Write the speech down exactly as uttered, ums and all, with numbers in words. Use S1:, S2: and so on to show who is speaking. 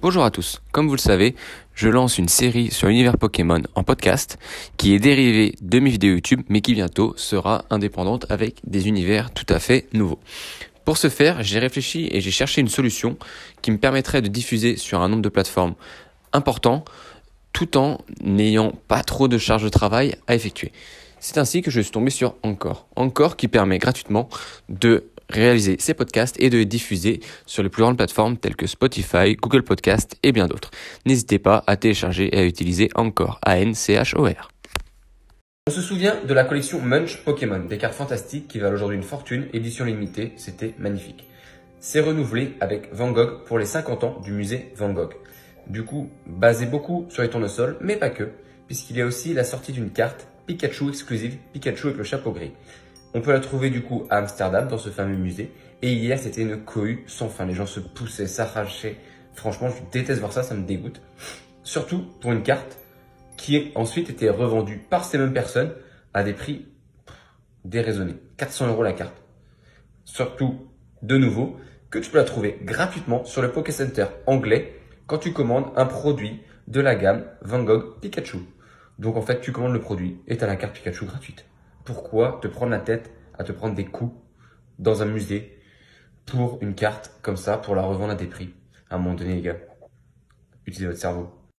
S1: Bonjour à tous, comme vous le savez, je lance une série sur l'univers Pokémon en podcast qui est dérivée de mes vidéos YouTube mais qui bientôt sera indépendante avec des univers tout à fait nouveaux. Pour ce faire, j'ai réfléchi et j'ai cherché une solution qui me permettrait de diffuser sur un nombre de plateformes important tout en n'ayant pas trop de charge de travail à effectuer. C'est ainsi que je suis tombé sur Anchor. Anchor qui permet gratuitement de réaliser ces podcasts et de les diffuser sur les plus grandes plateformes telles que Spotify, Google Podcast et bien d'autres. N'hésitez pas à télécharger et à utiliser Anchor, A N C H O R.
S2: On se souvient de la collection Munch Pokémon, des cartes fantastiques qui valent aujourd'hui une fortune, édition limitée, c'était magnifique. C'est renouvelé avec Van Gogh pour les cinquante ans du musée Van Gogh. Du coup, basé beaucoup sur les tournesols, mais pas que, puisqu'il y a aussi la sortie d'une carte Pikachu exclusive, Pikachu avec le chapeau gris. On peut la trouver du coup à Amsterdam, dans ce fameux musée. Et hier, c'était une cohue sans fin. Les gens se poussaient, s'arrachaient. Franchement, je déteste voir ça, ça me dégoûte. Surtout pour une carte qui a ensuite été revendue par ces mêmes personnes à des prix déraisonnés. quatre cents euros la carte. Surtout, de nouveau, que tu peux la trouver gratuitement sur le Poké Center anglais quand tu commandes un produit de la gamme Van Gogh Pikachu. Donc en fait, tu commandes le produit et tu as la carte Pikachu gratuite. Pourquoi te prendre la tête à te prendre des coups dans un musée pour une carte comme ça, pour la revendre à des prix? À un moment donné, les gars, utilisez votre cerveau.